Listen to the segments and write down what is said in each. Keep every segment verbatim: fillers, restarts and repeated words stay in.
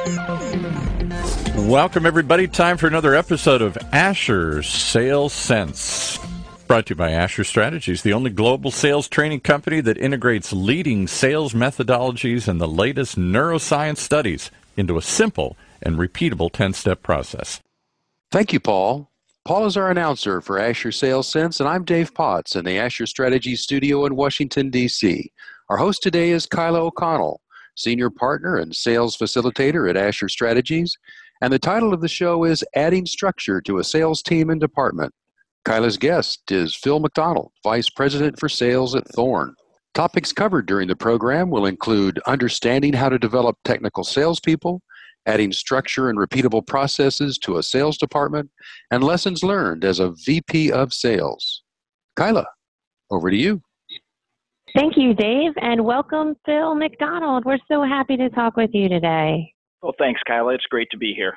Welcome, everybody. Time for another episode of Asher Sales Sense. Brought to you by Asher Strategies, the only global sales training company that integrates leading sales methodologies and the latest neuroscience studies into a simple and repeatable ten-step process. Thank you, Paul. Paul is our announcer for Asher Sales Sense, and I'm Dave Potts in the Asher Strategies studio in Washington, D C Our host today is Kyla O'Connell, Senior Partner and Sales Facilitator at Asher Strategies, and the title of the show is Adding Structure to a Sales Team and Department. Kyla's guest is Phil McDonald, Vice President for Sales at Thorne. Topics covered during the program will include understanding how to develop technical salespeople, adding structure and repeatable processes to a sales department, and lessons learned as a V P of Sales. Kyla, over to you. Thank you, Dave, and welcome, Phil McDonald. We're so happy to talk with you today. Well, thanks, Kyla. It's great to be here.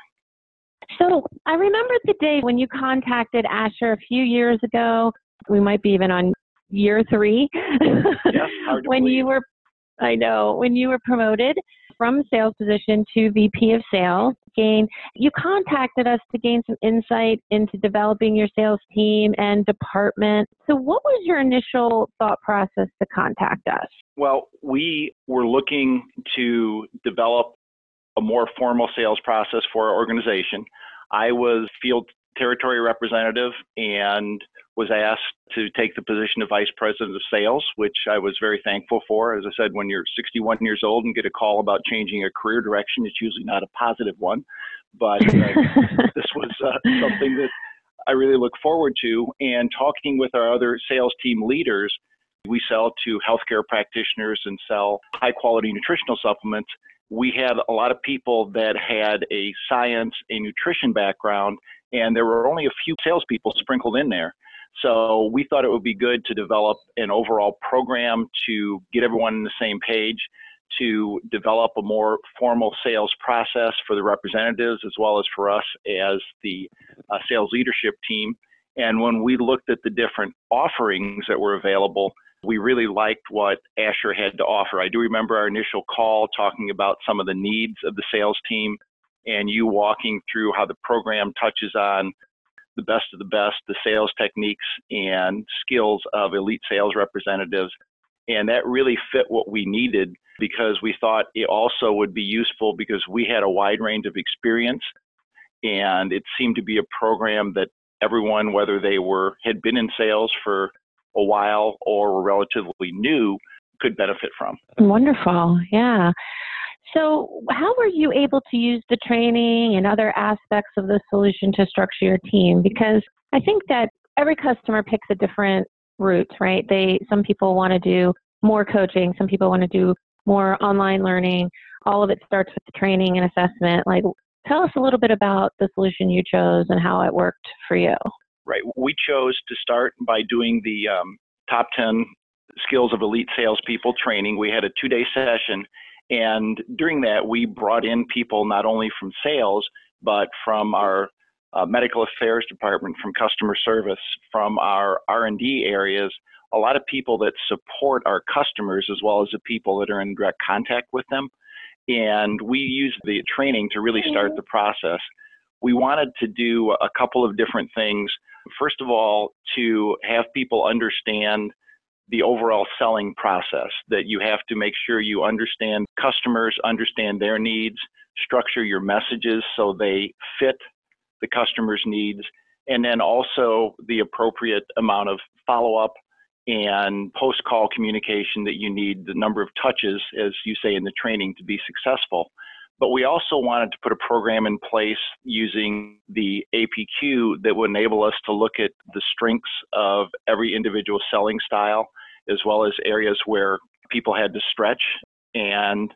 So I remember the day when you contacted Asher a few years ago. We might be even on year three. Yes, hard to when believe. you were, I know, when you were promoted from sales position to V P of Sales. Gain, you contacted us to gain some insight into developing your sales team and department. So what was your initial thought process to contact us? Well, we were looking to develop a more formal sales process for our organization. I was field territory representative and was asked to take the position of vice president of sales, which I was very thankful for. As I said, when you're sixty-one years old and get a call about changing a career direction, it's usually not a positive one. But uh, this was uh, something that I really look forward to. And talking with our other sales team leaders, we sell to healthcare practitioners and sell high-quality nutritional supplements. We had a lot of people that had a science, a nutrition background, and there were only a few salespeople sprinkled in there. So we thought it would be good to develop an overall program to get everyone on the same page, to develop a more formal sales process for the representatives as well as for us as the uh, sales leadership team. And when we looked at the different offerings that were available, we really liked what Asher had to offer. I do remember our initial call talking about some of the needs of the sales team and you walking through how the program touches on the best of the best, the sales techniques and skills of elite sales representatives. And that really fit what we needed because we thought it also would be useful because we had a wide range of experience and it seemed to be a program that everyone, whether they were had been in sales for a while or were relatively new, could benefit from. Wonderful. Yeah. So how were you able to use the training and other aspects of the solution to structure your team? Because I think that every customer picks a different route, right? They, some people want to do more coaching. Some people want to do more online learning. All of it starts with the training and assessment. Like, tell us a little bit about the solution you chose and how it worked for you. Right. We chose to start by doing the um, top ten skills of elite salespeople training. We had a two-day session, and during that, we brought in people not only from sales, but from our uh, medical affairs department, from customer service, from our R and D areas, a lot of people that support our customers as well as the people that are in direct contact with them. And we used the training to really start the process. We wanted to do a couple of different things. First of all, to have people understand the overall selling process, that you have to make sure you understand customers, understand their needs, structure your messages so they fit the customer's needs, and then also the appropriate amount of follow-up and post-call communication that you need, the number of touches, as you say in the training, to be successful. But we also wanted to put a program in place using the A P Q that would enable us to look at the strengths of every individual selling style, as well as areas where people had to stretch, and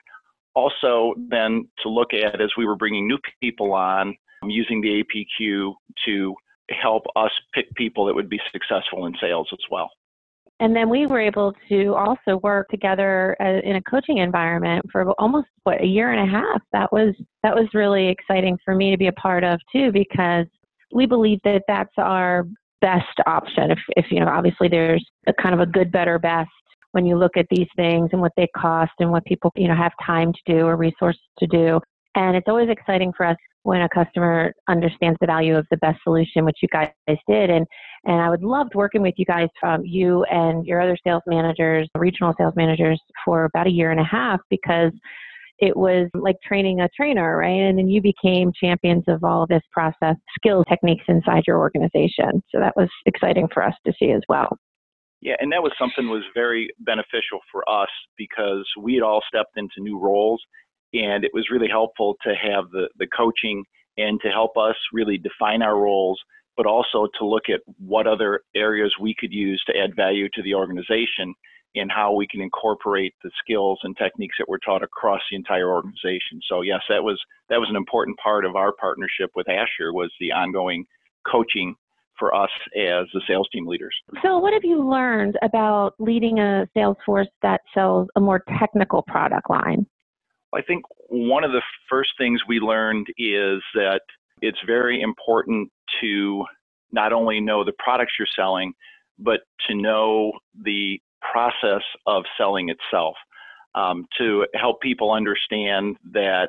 also then to look at, as we were bringing new people on, using the A P Q to help us pick people that would be successful in sales as well. And then we were able to also work together uh, in a coaching environment for almost, what, a year and a half. That was that was really exciting for me to be a part of, too, because we believe that that's our best option. If, if you know, obviously there's a kind of a good, better, best when you look at these things and what they cost and what people, you know, have time to do or resources to do. And it's always exciting for us when a customer understands the value of the best solution, which you guys did. And, and I would love working with you guys, um, you and your other sales managers, regional sales managers, for about a year and a half, because it was like training a trainer, right? And then you became champions of all of this process, skills, techniques inside your organization. So that was exciting for us to see as well. Yeah, and that was something was very beneficial for us because we had all stepped into new roles, and it was really helpful to have the, the coaching and to help us really define our roles, but also to look at what other areas we could use to add value to the organization and how we can incorporate the skills and techniques that were taught across the entire organization. So yes, that was that was an important part of our partnership with Asher, was the ongoing coaching for us as the sales team leaders. So what have you learned about leading a sales force that sells a more technical product line? I think one of the first things we learned is that it's very important to not only know the products you're selling, but to know the process of selling itself, um, to help people understand that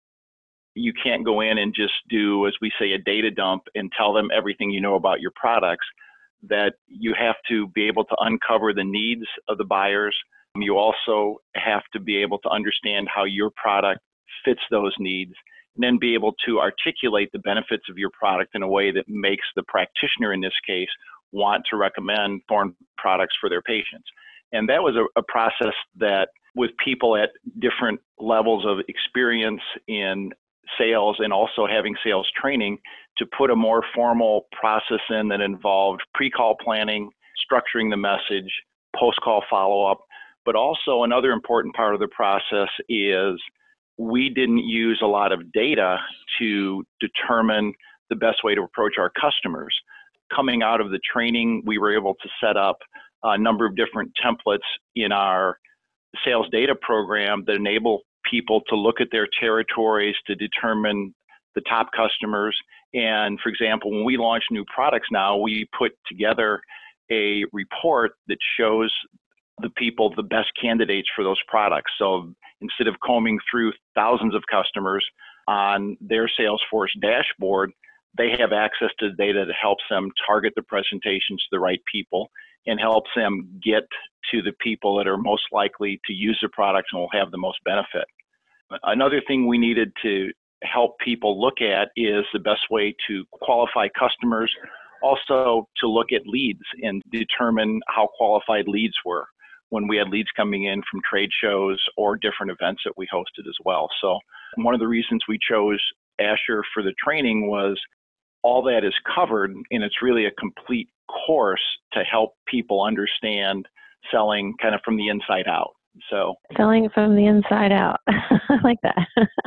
you can't go in and just do, as we say, a data dump and tell them everything you know about your products, that you have to be able to uncover the needs of the buyers. You also have to be able to understand how your product fits those needs, and then be able to articulate the benefits of your product in a way that makes the practitioner, in this case, want to recommend Thorne products for their patients. And that was a, a process that, with people at different levels of experience in sales and also having sales training, to put a more formal process in that involved pre-call planning, structuring the message, post-call follow-up. But also another important part of the process is we didn't use a lot of data to determine the best way to approach our customers. Coming out of the training, we were able to set up a number of different templates in our sales data program that enable people to look at their territories to determine the top customers. And for example, when we launch new products now, we put together a report that shows the people the best candidates for those products. So instead of combing through thousands of customers on their Salesforce dashboard, they have access to the data that helps them target the presentations to the right people and helps them get to the people that are most likely to use the products and will have the most benefit. Another thing we needed to help people look at is the best way to qualify customers, also to look at leads and determine how qualified leads were when we had leads coming in from trade shows or different events that we hosted as well. So one of the reasons we chose Asher for the training was all that is covered, and it's really a complete course to help people understand selling kind of from the inside out. So selling from the inside out. I like that.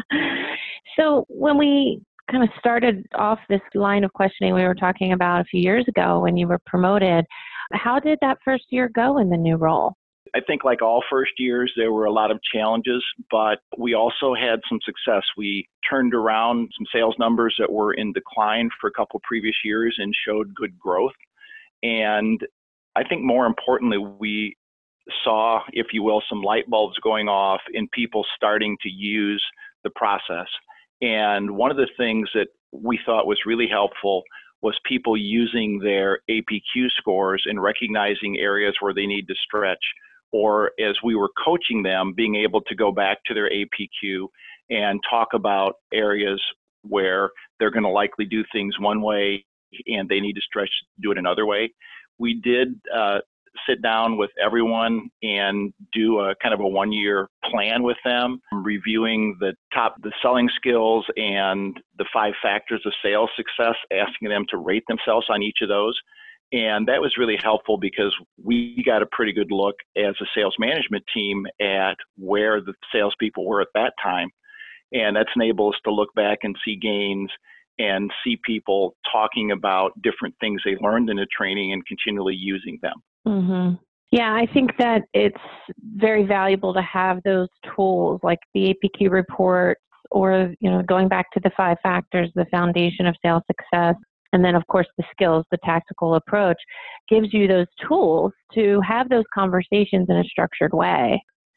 So when we kind of started off this line of questioning we were talking about a few years ago when you were promoted, how did that first year go in the new role? I think like all first years, there were a lot of challenges, but we also had some success. We turned around some sales numbers that were in decline for a couple previous years and showed good growth. And I think more importantly, we saw, if you will, some light bulbs going off in people starting to use the process. And one of the things that we thought was really helpful was people using their A P Q scores and recognizing areas where they need to stretch, or as we were coaching them, being able to go back to their A P Q and talk about areas where they're going to likely do things one way and they need to stretch, do it another way. We did uh, sit down with everyone and do a kind of a one-year plan with them, reviewing the top, the selling skills and the five factors of sales success, asking them to rate themselves on each of those. And that was really helpful because we got a pretty good look as a sales management team at where the salespeople were at that time. And that's enabled us to look back and see gains and see people talking about different things they learned in the training and continually using them. Mm-hmm. Yeah, I think that it's very valuable to have those tools like the A P Q report, or, you know, going back to the five factors, the foundation of sales success. And then, of course, the skills, the tactical approach gives you those tools to have those conversations in a structured way.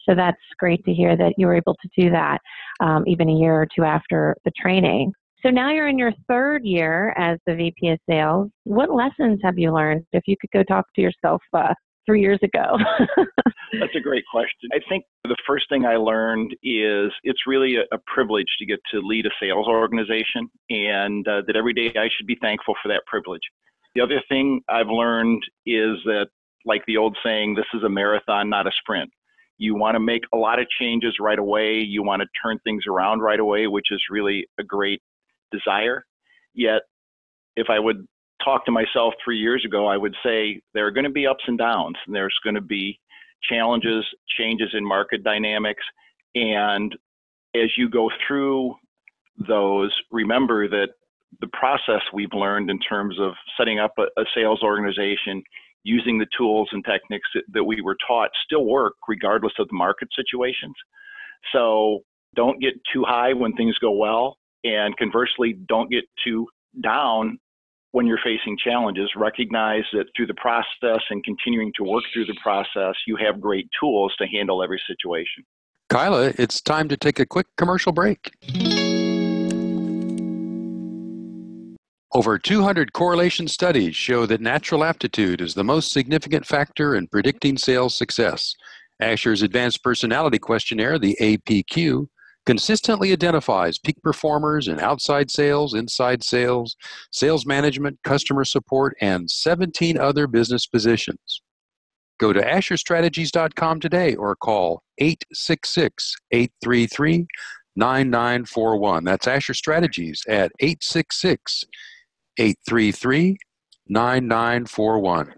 So that's great to hear that you were able to do that um, even a year or two after the training. So now you're in your third year as the V P of Sales. What lessons have you learned? If you could go talk to yourself uh, three years ago. That's a great question. I think the first thing I learned is it's really a, a privilege to get to lead a sales organization, and uh, that every day I should be thankful for that privilege. The other thing I've learned is that, like the old saying, this is a marathon, not a sprint. You want to make a lot of changes right away. You want to turn things around right away, which is really a great desire. Yet, if I would talk to myself three years ago, I would say there are going to be ups and downs, and there's going to be challenges, changes in market dynamics. And as you go through those, remember that the process we've learned in terms of setting up a, a sales organization, using the tools and techniques that, that we were taught still work regardless of the market situations. So don't get too high when things go well, and conversely, don't get too down when you're facing challenges. Recognize that through the process and continuing to work through the process, you have great tools to handle every situation. Kyla, it's time to take a quick commercial break. Over two hundred correlation studies show that natural aptitude is the most significant factor in predicting sales success. Asher's Advanced Personality Questionnaire, the A P Q, consistently identifies peak performers in outside sales, inside sales, sales management, customer support, and seventeen other business positions. Go to Asher Strategies dot com today or call eight six six, eight three three, nine nine four one. That's Asher Strategies at eight six six, eight three three, nine nine four one.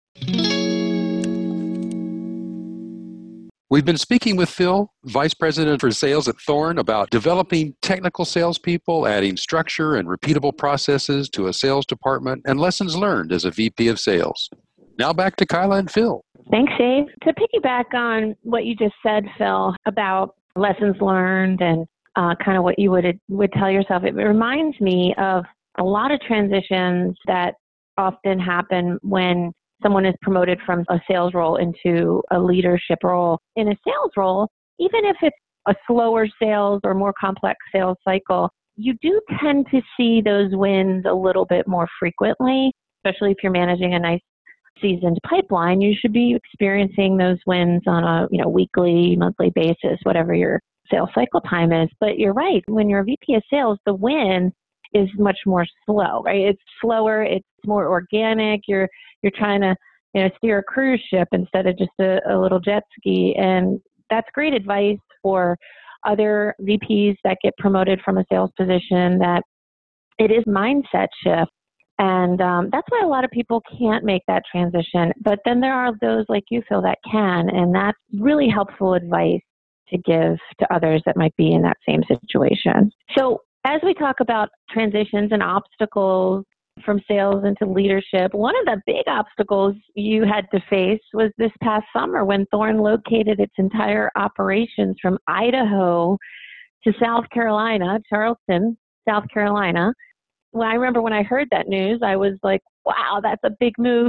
We've been speaking with Phil, Vice President for Sales at Thorne, about developing technical salespeople, adding structure and repeatable processes to a sales department, and lessons learned as a V P of Sales. Now back to Kyla and Phil. Thanks, Dave. To piggyback on what you just said, Phil, about lessons learned and uh, kind of what you would would tell yourself, it reminds me of a lot of transitions that often happen when someone is promoted from a sales role into a leadership role. In a sales role, even if it's a slower sales or more complex sales cycle, you do tend to see those wins a little bit more frequently, especially if you're managing a nice seasoned pipeline. You should be experiencing those wins on a you know weekly, monthly basis, whatever your sales cycle time is. But you're right. When you're a V P of sales, the win is much more slow, right? It's slower. It's more organic. You're you're trying to you know steer a cruise ship instead of just a, a little jet ski, and that's great advice for other V Ps that get promoted from a sales position. That it is mindset shift, and um, that's why a lot of people can't make that transition. But then there are those like you, Phil, that can, and that's really helpful advice to give to others that might be in that same situation. So as we talk about transitions and obstacles from sales into leadership, one of the big obstacles you had to face was this past summer when Thorne located its entire operations from Idaho to South Carolina, Charleston, South Carolina. Well, I remember when I heard that news, I was like, wow, that's a big move.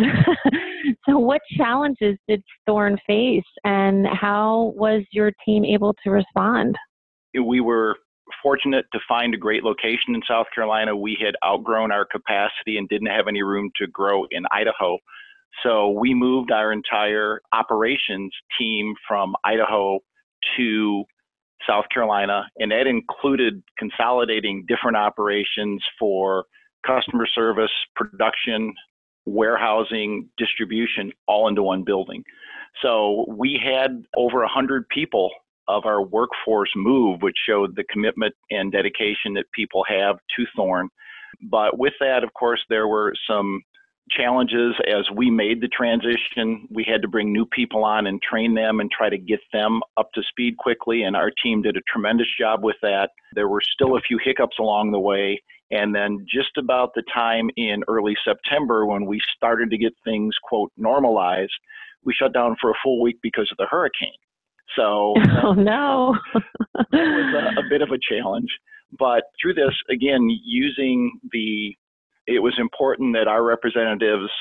So what challenges did Thorne face, and how was your team able to respond? We were fortunate to find a great location in South Carolina. We had outgrown our capacity and didn't have any room to grow in Idaho. So we moved our entire operations team from Idaho to South Carolina, and that included consolidating different operations for customer service, production, warehousing, distribution, all into one building. So we had over one hundred people of our workforce move, which showed the commitment and dedication that people have to Thorne. But with that, of course, there were some challenges as we made the transition. We had to bring new people on and train them and try to get them up to speed quickly, and our team did a tremendous job with that. There were still a few hiccups along the way, and then just about the time in early September when we started to get things, quote, normalized, we shut down for a full week because of the hurricane. So oh, no. That was a, a bit of a challenge. But through this, again, using the, it was important that our representatives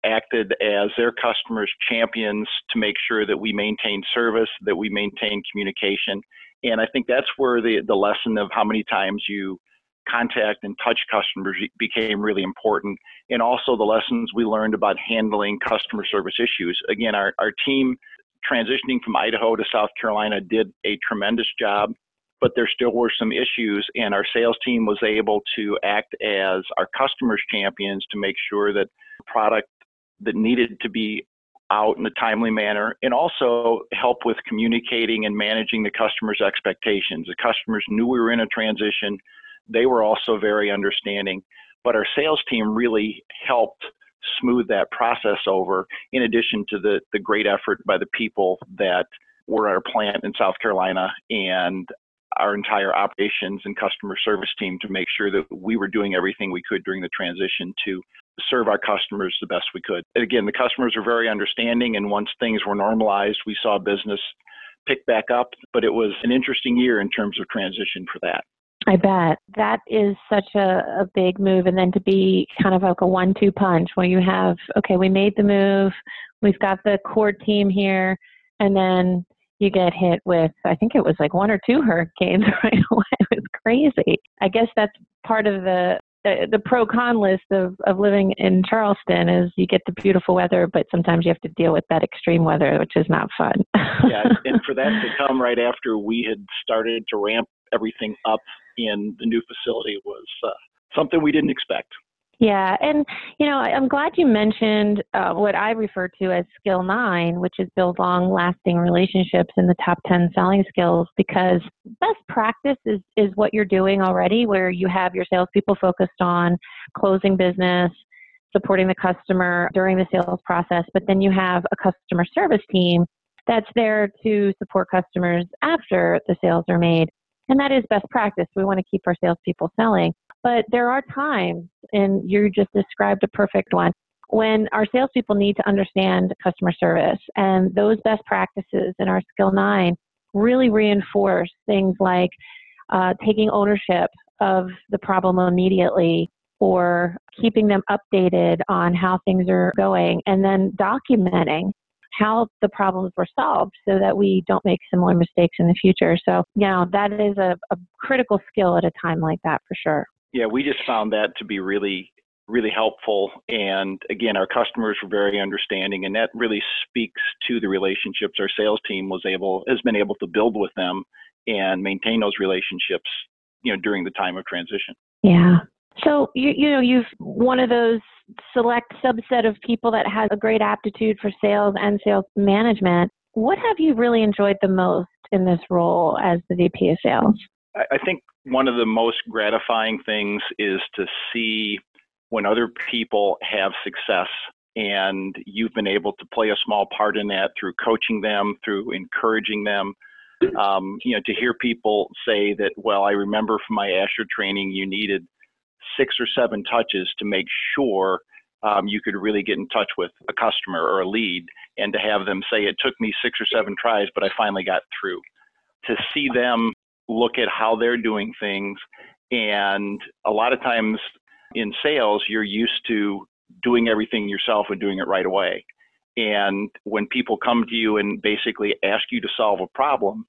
acted as their customers' champions to make sure that we maintain service, that we maintain communication. And I think that's where the, the lesson of how many times you contact and touch customers became really important. And also the lessons we learned about handling customer service issues. Again, our, our team transitioning from Idaho to South Carolina did a tremendous job, but there still were some issues, and our sales team was able to act as our customers' champions to make sure that product that needed to be out in a timely manner, and also help with communicating and managing the customers' expectations. The customers knew we were in a transition. They were also very understanding, but our sales team really helped smooth that process over, in addition to the, the great effort by the people that were at our plant in South Carolina and our entire operations and customer service team to make sure that we were doing everything we could during the transition to serve our customers the best we could. And again, the customers are very understanding, and once things were normalized, we saw business pick back up, but it was an interesting year in terms of transition for that. I bet. That is such a, a big move. And then to be kind of like a one two punch where you have, okay, we made the move, we've got the core team here, and then you get hit with, I think it was like one or two hurricanes right away. It was crazy. I guess that's part of the the, the pro-con list of, of living in Charleston is you get the beautiful weather, but sometimes you have to deal with that extreme weather, which is not fun. Yeah, and for that to come right after we had started to ramp everything up in the new facility was uh, something we didn't expect. Yeah, and you know, I'm glad you mentioned uh, what I refer to as skill nine, which is build long-lasting relationships in the top ten selling skills, because best practice is, is what you're doing already, where you have your salespeople focused on closing business, supporting the customer during the sales process, but then you have a customer service team that's there to support customers after the sales are made. And that is best practice. We want to keep our salespeople selling. But there are times, and you just described a perfect one, when our salespeople need to understand customer service. And those best practices in our Skill nine really reinforce things like uh, taking ownership of the problem immediately, or keeping them updated on how things are going, and then documenting how the problems were solved so that we don't make similar mistakes in the future. So, you know, that is a, a critical skill at a time like that for sure. Yeah, we just found that to be really, really helpful. And again, our customers were very understanding, and that really speaks to the relationships our sales team was able, has been able to build with them and maintain those relationships, you know, during the time of transition. Yeah. So, you, you know, you've one of those select subset of people that has a great aptitude for sales and sales management. What have you really enjoyed the most in this role as the V P of sales? I think one of the most gratifying things is to see when other people have success, and you've been able to play a small part in that through coaching them, through encouraging them. Um, you know, to hear people say that, well, I remember from my Asher training, you needed six or seven touches to make sure um, you could really get in touch with a customer or a lead, and to have them say it took me six or seven tries, but I finally got through. To see them look at how they're doing things, and a lot of times in sales, you're used to doing everything yourself and doing it right away. And when people come to you and basically ask you to solve a problem,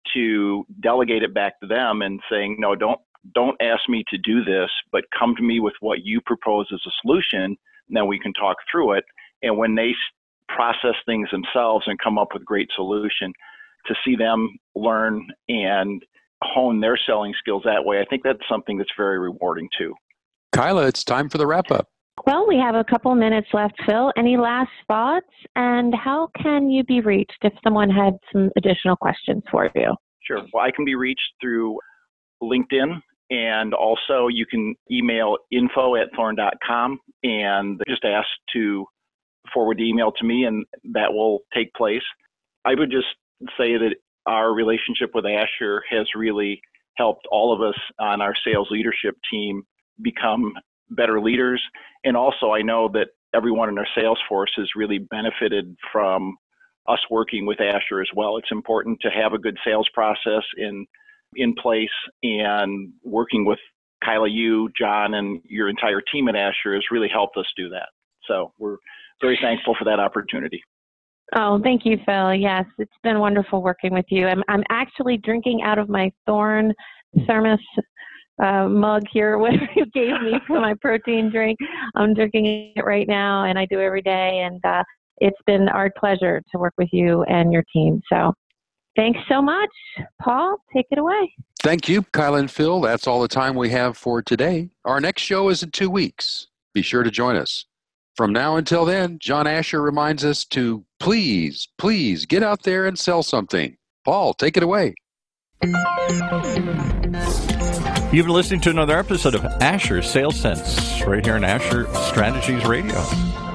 to delegate it back to them and saying, no, don't Don't ask me to do this, but come to me with what you propose as a solution, and then we can talk through it. And when they process things themselves and come up with great solution, to see them learn and hone their selling skills that way, I think that's something that's very rewarding too. Kyla, it's time for the wrap-up. Well, we have a couple minutes left, Phil. Any last thoughts? And how can you be reached if someone had some additional questions for you? Sure. Well, I can be reached through LinkedIn, and also you can email info at thorn dot com and just ask to forward the email to me, and that will take place. I would just say that our relationship with Asher has really helped all of us on our sales leadership team become better leaders. And also, I know that everyone in our sales force has really benefited from us working with Asher as well. It's important to have a good sales process in in place, and working with Kyla, you, John, and your entire team at Asher has really helped us do that. So we're very thankful for that opportunity. Oh, thank you, Phil. Yes, it's been wonderful working with you. I'm, I'm actually drinking out of my Thorne thermos uh, mug here, what you gave me for my protein drink. I'm drinking it right now, and I do every day. And uh, it's been our pleasure to work with you and your team. So thanks so much. Paul, take it away. Thank you, Kyla and Phil. That's all the time we have for today. Our next show is in two weeks. Be sure to join us. From now until then, John Asher reminds us to please, please get out there and sell something. Paul, take it away. You've been listening to another episode of Asher Sales Sense right here on Asher Strategies Radio.